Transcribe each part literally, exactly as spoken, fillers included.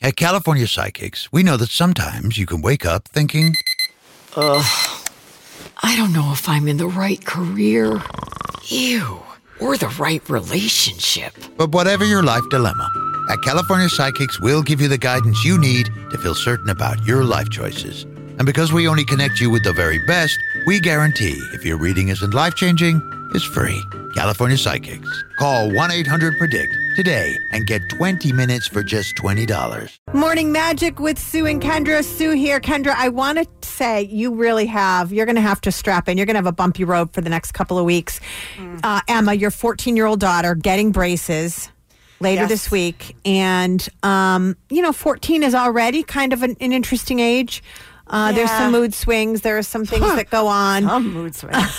At California Psychics, we know that sometimes you can wake up thinking, Ugh, I don't know if I'm in the right career. Ew. Or the right relationship. But whatever your life dilemma, at California Psychics, we'll give you the guidance you need to feel certain about your life choices. And because we only connect you with the very best, we guarantee if your reading isn't life-changing, it's free. California Psychics. Call one eight hundred predict today and get twenty minutes for just twenty dollars. Morning Magic with Sue and Kendra. Sue here. Kendra, I want to say you really have, you're going to have to strap in. You're going to have a bumpy road for the next couple of weeks. Mm. Uh, Emma, your fourteen-year-old daughter, getting braces later Yes. this week. And, um, you know, fourteen is already kind of an, an interesting age. Uh, There's Yeah. some mood swings. There are some things that go on. Some mood swings.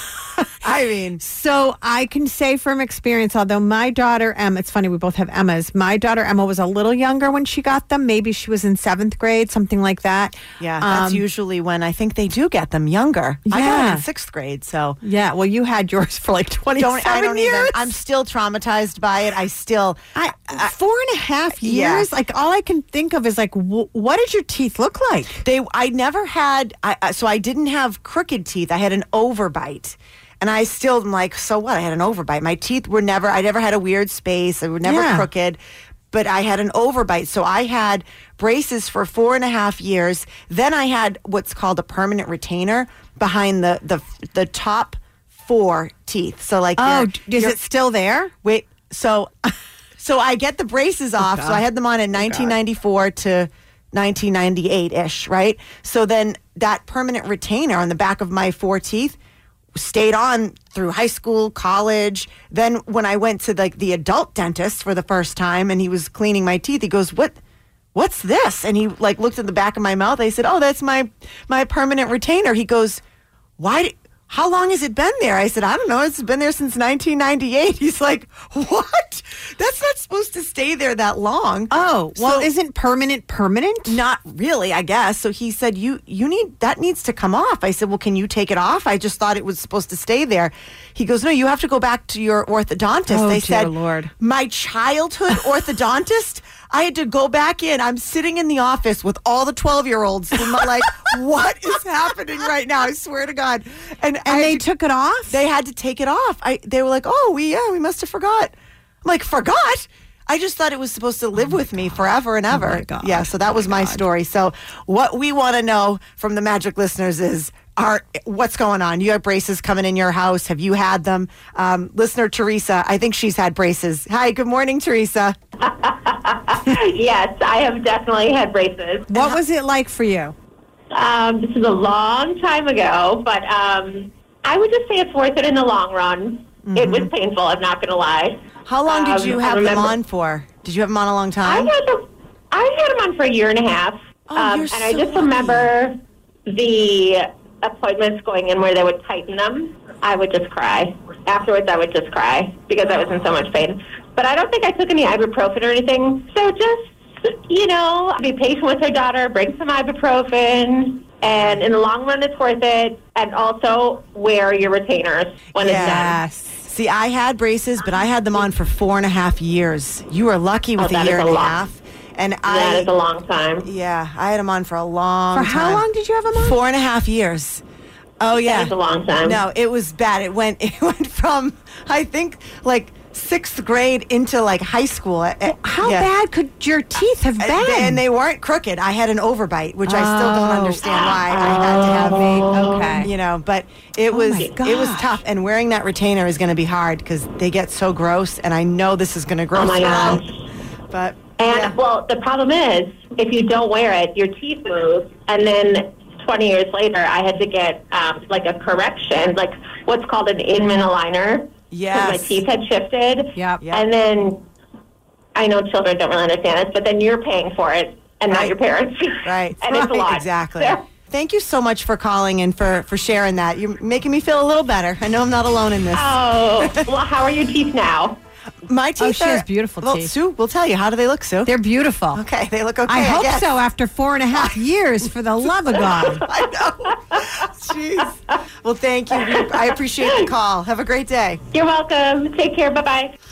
I mean, So I can say from experience, although my daughter Emma, it's funny, we both have Emmas. My daughter Emma was a little younger when she got them. Maybe she was in seventh grade, something like that. yeah, that's Um, usually when I think they do get them younger. I got them Yeah. in sixth grade, so Yeah, well, you had yours for like twenty-seven don't I don't years. even. I'm still traumatized by it. I still. I, four and a half Yeah. years. Like all I can think of is like, w- what did your teeth look like? They. I never had. I, I- so I didn't have crooked teeth. I had an overbite. And I still am like, so what? I had an overbite. My teeth were never, I never had a weird space. They were never Yeah. crooked, but I had an overbite. So I had braces for four and a half years. Then I had what's called a permanent retainer behind the, the, the top four teeth. So like, Oh, your- d- is your- it still there? Wait, so so I get the braces off. So I had them on in nineteen ninety-four to nineteen ninety-eight ish, right? So then that permanent retainer on the back of my four teeth stayed on through high school, college. Then when I went to like the adult dentist for the first time and he was cleaning my teeth, he goes, "What? What's this?" And he like looked at the back of my mouth. I said, "Oh, that's my my permanent retainer." He goes, "Why? d- How long has it been there?" I said, "I don't know. It's been there since nineteen ninety-eight." He's like, "What? That's not supposed to stay there that long." Oh, well, So- isn't permanent permanent? Not really, I guess. So he said, "You you need that needs to come off." I said, "Well, can you take it off? I just thought it was supposed to stay there." He goes, "No, you have to go back to your orthodontist." Oh, they dear said, Lord. "My childhood orthodontist." I had to go back in. I'm sitting in the office with all the twelve-year-olds. And I'm like, what is happening right now? I swear to God. And, And I they had to- took it off? They had to take it off. I They were like, "Oh, we yeah, we must have forgot." I'm like, "Forgot?" I just thought it was supposed to live with me forever and ever. my God. Yeah, so that was my story. So what we want to know from the Magic listeners is, are what's going on? You have braces coming in your house. Have you had them? Um, listener Teresa, I think she's had braces. Hi, good morning, Teresa. Yes, I have definitely had braces. What was it like for you? Um, this is a long time ago, but um, I would just say it's worth it in the long run. It was painful, I'm not going to lie. How long did Um, you I have them remember- on for? Did you have them on a long I time? had them, I had them on for a year and a half. Oh, um, you're and I so just lucky. remember the appointments going in where they would tighten them. I would just cry. Afterwards, I would just cry because I was in so much pain. But I don't think I took any ibuprofen or anything. So just, you know, be patient with her daughter, bring some ibuprofen, and in the long run, it's worth it. And also wear your retainers when it's done. Yes. See, I had braces, but I had them on for four and a half years. You were lucky with Oh, a that year is and a a lot. half. And That I, is a long time. yeah, I had them on for a long For time. how long did you have them on? Four and a half years. Oh yeah, That is a long time. No, it was bad. It went, it went from I think like sixth grade into like high school. Uh, How yeah. bad could your teeth have been? And, and they weren't crooked. I had an overbite, which I still don't Oh. understand why I had to have. Okay. You know, but it was my it was gosh. tough. And wearing that retainer is going to be hard because they get so gross. And I know this is going to gross Oh, my me out. gosh. But And, yeah. well, the problem is, if you don't wear it, your teeth move, and then twenty years later, I had to get, um, like, a correction, like, what's called an Inman aligner. Yes. Because my teeth had shifted. Yep. Yep. And then, I know children don't really understand this, but then you're paying for it, and not Right. your parents. Right. And it's a Right, lot. exactly. So- Thank you so much for calling and for, for sharing that. You're making me feel a little better. I know I'm not alone in this. Oh, well, how are your teeth now? My teeth Oh, she are, has beautiful well, teeth. Sue, we'll tell you. How do they look, Sue? They're beautiful. okay, they look okay. I hope guess. so after four and a half years, for the love of God. I know. Jeez. Well, thank you. We- I appreciate the call. Have a great day. You're welcome. Take care. Bye-bye.